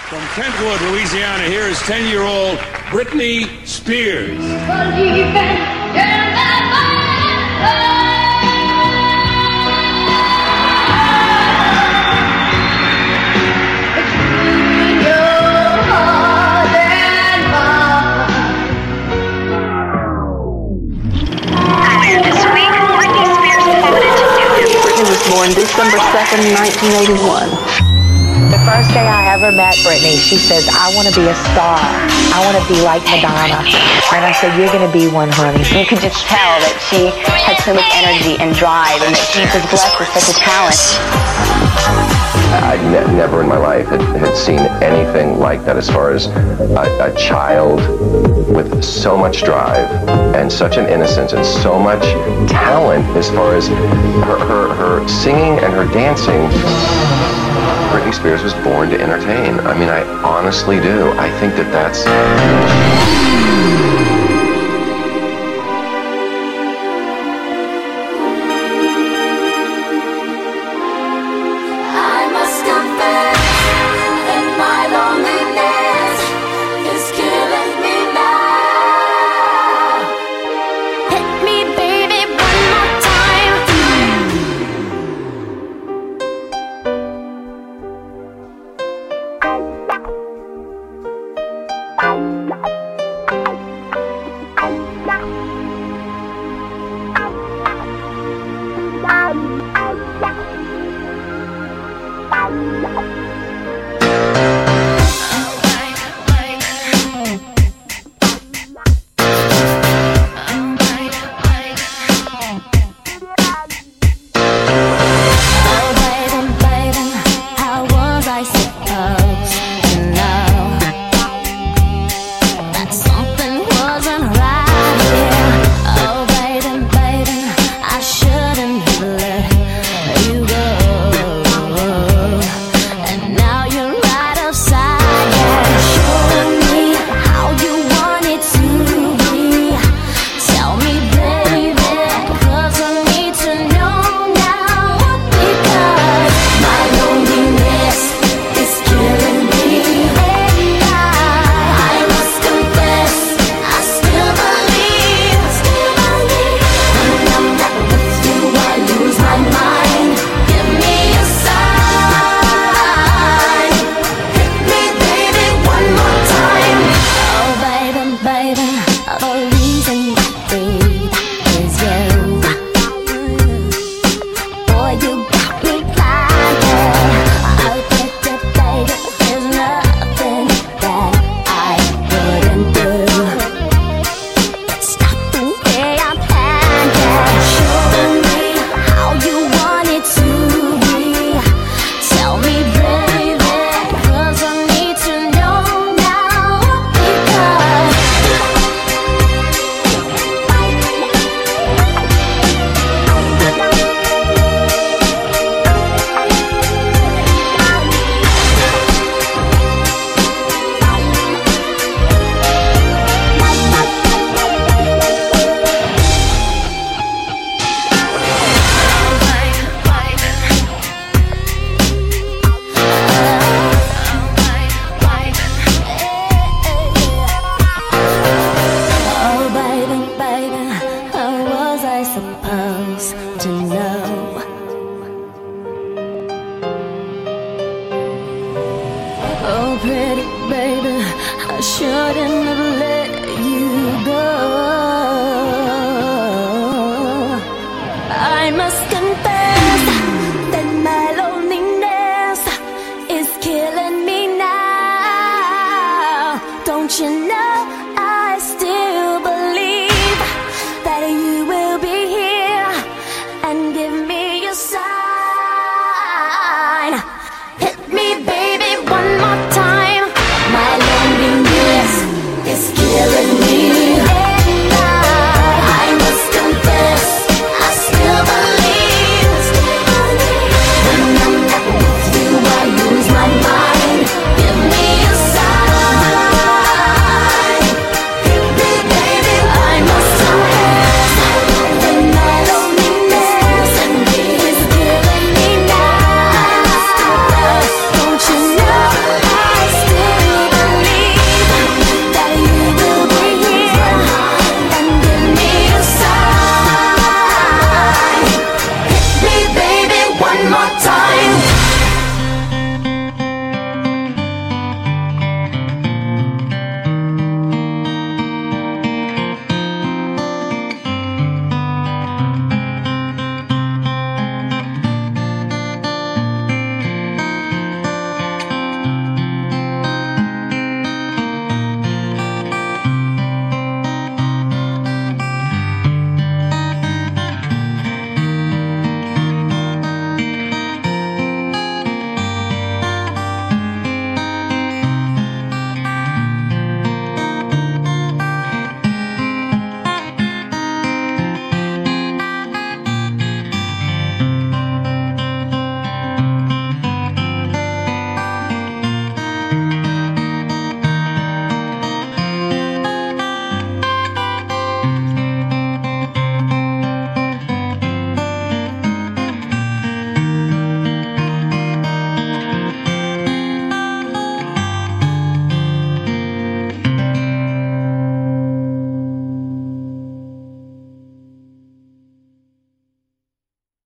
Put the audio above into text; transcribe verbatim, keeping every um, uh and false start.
From Kentwood, Louisiana, here is ten-year-old Britney Spears. Born December second, nineteen eighty-one. The first day I ever met Britney, she says, I want to be a star. I want to be like Madonna. And I said, you're going to be one, honey. You could just tell that she had so much energy and drive and that she was blessed with such a talent. I ne- never in my life had, had seen anything like that as far as a, a child with so much drive and such an innocence and so much talent as far as her, her, her singing and her dancing. Britney Spears was born to entertain. I mean, I honestly do. I think that that's... Don't you know?